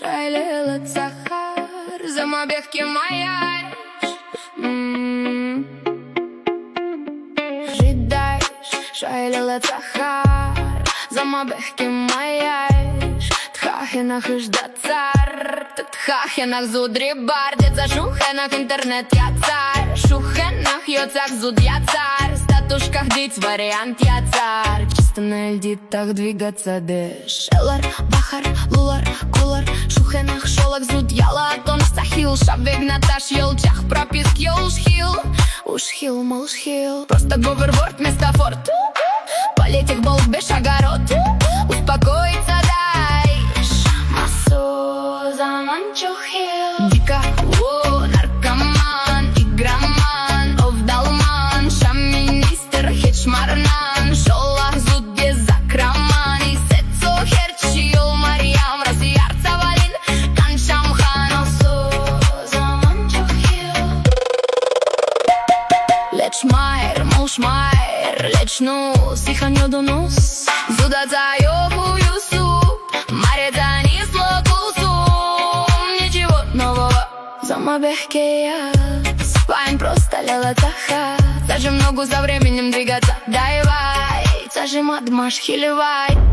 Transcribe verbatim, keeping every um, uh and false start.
шайлила Сахар, замобегки маяш. Жидаеш, шайлила Сахар, замобегки маяш. Тхахенах ижда цар, тхахенах зуд рибар, деца шухенах интернет я царь, шухенах йоцах зуд я царь, статушках диц вариант я царь, чисто на эльдитах двигаться деш. Элар, бахар, лулар, кулар, шухенах шолак зуд яла, тон сахил, шабег наташ елчах, прописк елшхил, ушхил, молшхил, просто говерворд вместо форт, политик болт беш огород, успокоиться дай. Дика, о, наркоман, игроман, овдалман, шам-министр, хечмарнан, шолах зуд без закроман, и сецо херчил Марьям, разъяр цавалин, каншамхан, осо, заман чохил. Леч майр, муж майр, леч нус, иханьо донус, зуда цайоху юсуп, марета не слокусу. Замобегки я спаем, просто лела таха. Зажим ногу, за временем двигаться, дай вай, зажим адмаш, хиливай.